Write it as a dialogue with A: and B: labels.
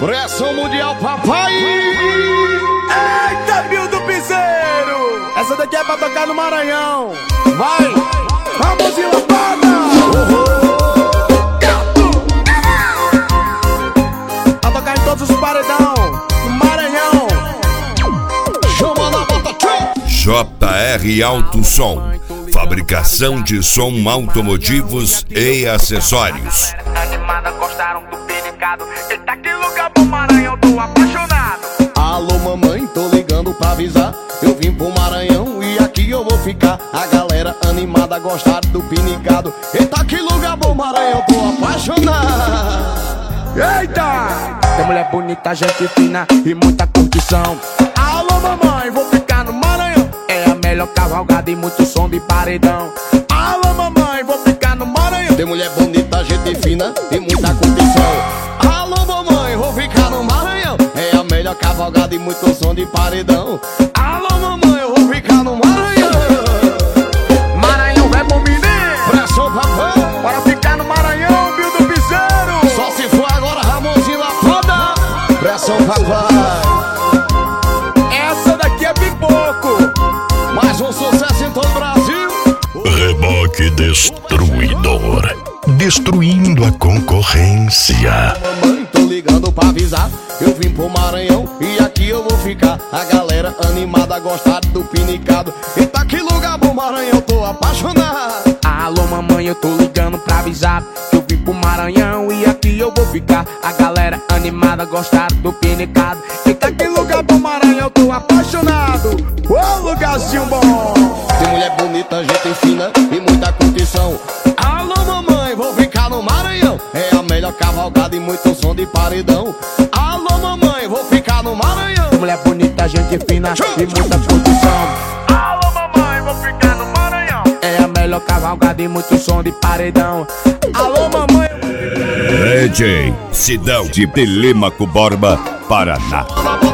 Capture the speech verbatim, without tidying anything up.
A: Pressão mundial, papai!
B: Eita, Bill do Piseiro! Essa daqui é pra tocar no Maranhão. Vai! Vamos e lapada! Pra tocar em todos os paredão no Maranhão.
A: Chama na bota,
C: J R Alto Som, fabricação de som automotivos e acessórios.
D: Animada, gostaram do penicado. Eita, que lugar bom, Maranhão, tô apaixonado.
A: Alô mamãe, tô ligando pra avisar. Eu vim pro Maranhão e aqui eu vou ficar. A galera animada, gostaram do pinicado. Eita, que lugar bom, Maranhão, tô apaixonado.
B: Eita! Tem mulher bonita, gente fina e muita curtição. Alô mamãe, vou ficar no Maranhão. É a melhor cavalgada e muito som de paredão. Alô mamãe, vou ficar no Maranhão.
A: Tem mulher bonita, gente fina e muita curtição. Alô mamãe, vou ficar no Maranhão. É a melhor cavalgada e muito som de paredão. Alô mamãe, eu vou ficar no Maranhão.
B: Maranhão é bom menino.
A: Pressão papai,
B: Bora ficar no Maranhão, Bill do Piseiro.
A: só se for agora Ramonzinho Lapada. Pressão papai,
B: Essa daqui é pipoco.
A: mais um sucesso em todo o Brasil.
E: Reboque destruidor, destruindo a concorrência.
A: Mamãe, tô ligando pra avisar. Eu vim pro Maranhão e aqui eu vou ficar. A galera animada, gostaram do pinicado. Eita, que lugar bom, Maranhão, tô apaixonado.
B: Alô mamãe, eu tô ligando pra avisar que eu vim pro Maranhão e aqui eu vou ficar. A galera animada, gostaram do pinicado. Eita, que lugar bom, Maranhão, tô apaixonado. Ô, lugarzinho bom.
A: Tem mulher bonita, gente fina e muita curtição. Alô mamãe, vou ficar no Maranhão. É a melhor cavalgada e muito som de paredão. Alô mamãe, vou ficar no Maranhão.
B: Mulher bonita, gente fina e muita curtição.
D: Alô, mamãe, vou ficar no Maranhão.
B: É a melhor cavalgada e muito som de paredão. Alô mamãe.
C: D J Sidão de Telêmaco Borba, Paraná.